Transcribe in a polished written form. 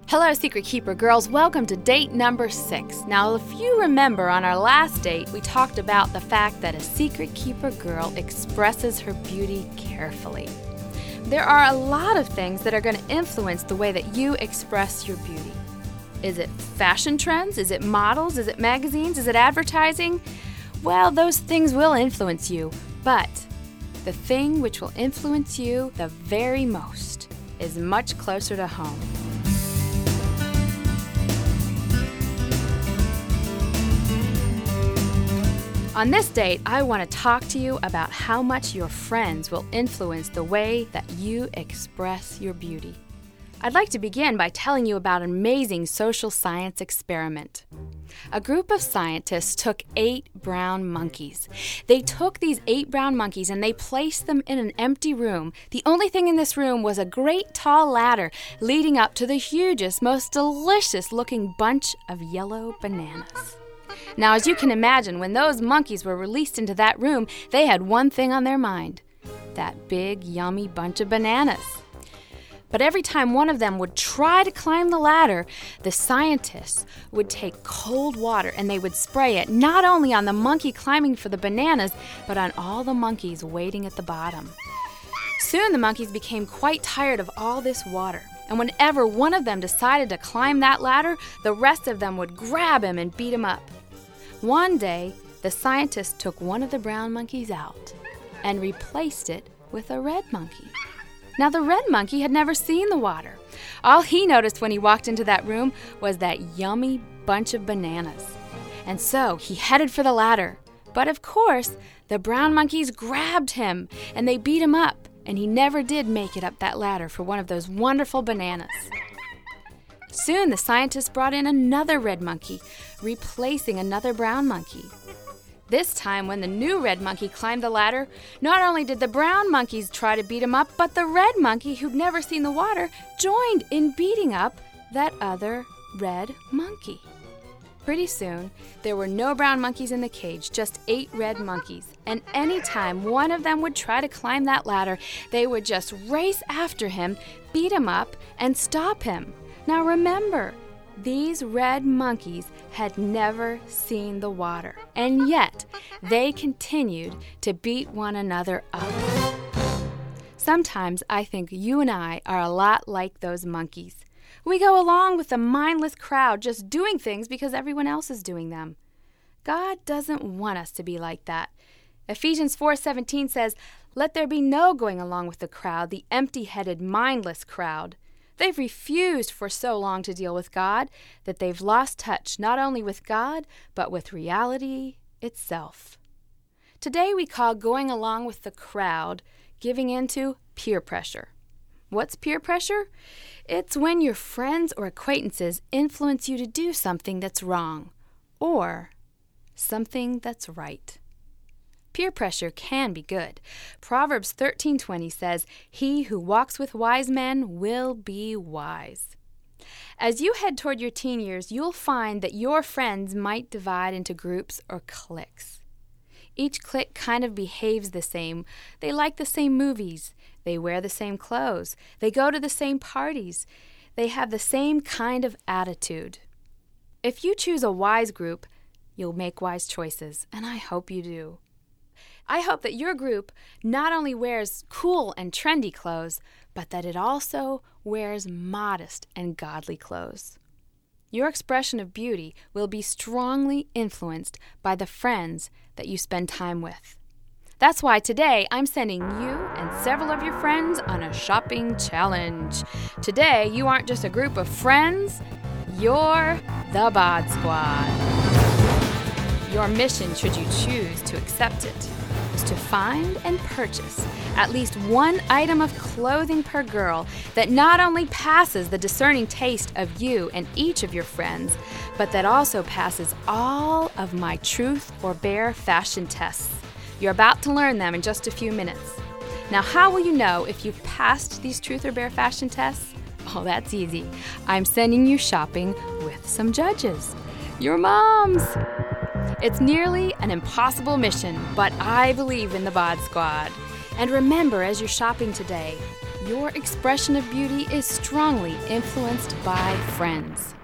Hello, Secret Keeper girls. Welcome to date number 6. Now, if you remember, on our last date, we talked about the fact that a Secret Keeper girl expresses her beauty carefully. There are a lot of things that are going to influence the way that you express your beauty. Is it fashion trends? Is it models? Is it magazines? Is it advertising? Well, those things will influence you, but the thing which will influence you the very most is much closer to home. On this date, I want to talk to you about how much your friends will influence the way that you express your beauty. I'd like to begin by telling you about an amazing social science experiment. A group of scientists took 8 brown monkeys. They took these 8 brown monkeys and they placed them in an empty room. The only thing in this room was a great tall ladder leading up to the hugest, most delicious-looking bunch of yellow bananas. Now, as you can imagine, when those monkeys were released into that room, they had one thing on their mind: that big, yummy bunch of bananas. But every time one of them would try to climb the ladder, the scientists would take cold water and they would spray it not only on the monkey climbing for the bananas, but on all the monkeys waiting at the bottom. Soon the monkeys became quite tired of all this water, and whenever one of them decided to climb that ladder, the rest of them would grab him and beat him up. One day, the scientists took one of the brown monkeys out and replaced it with a red monkey. Now, the red monkey had never seen the water. All he noticed when he walked into that room was that yummy bunch of bananas. And so he headed for the ladder. But of course, the brown monkeys grabbed him and they beat him up, and he never did make it up that ladder for one of those wonderful bananas. Soon the scientists brought in another red monkey, replacing another brown monkey. This time, when the new red monkey climbed the ladder, not only did the brown monkeys try to beat him up, but the red monkey, who'd never seen the water, joined in beating up that other red monkey. Pretty soon, there were no brown monkeys in the cage, just 8 red monkeys. And any time one of them would try to climb that ladder, they would just race after him, beat him up, and stop him. Now remember, these red monkeys had never seen the water, and yet they continued to beat one another up. Sometimes I think you and I are a lot like those monkeys. We go along with the mindless crowd, just doing things because everyone else is doing them. God doesn't want us to be like that. Ephesians 4:17 says, "Let there be no going along with the crowd, the empty-headed, mindless crowd." They've refused for so long to deal with God that they've lost touch not only with God, but with reality itself. Today we call going along with the crowd giving in to peer pressure. What's peer pressure? It's when your friends or acquaintances influence you to do something that's wrong or something that's right. Peer pressure can be good. Proverbs 13:20 says, "He who walks with wise men will be wise." As you head toward your teen years, you'll find that your friends might divide into groups or cliques. Each clique kind of behaves the same. They like the same movies. They wear the same clothes. They go to the same parties. They have the same kind of attitude. If you choose a wise group, you'll make wise choices, and I hope you do. I hope that your group not only wears cool and trendy clothes, but that it also wears modest and godly clothes. Your expression of beauty will be strongly influenced by the friends that you spend time with. That's why today I'm sending you and several of your friends on a shopping challenge. Today, you aren't just a group of friends, you're the Bod Squad. Your mission, should you choose to accept it, is to find and purchase at least one item of clothing per girl that not only passes the discerning taste of you and each of your friends, but that also passes all of my truth or bare fashion tests. You're about to learn them in just a few minutes. Now, how will you know if you've passed these truth or bare fashion tests? Oh, that's easy. I'm sending you shopping with some judges. Your moms! It's nearly an impossible mission, but I believe in the Bod Squad. And remember, as you're shopping today, Your expression of beauty is strongly influenced by friends.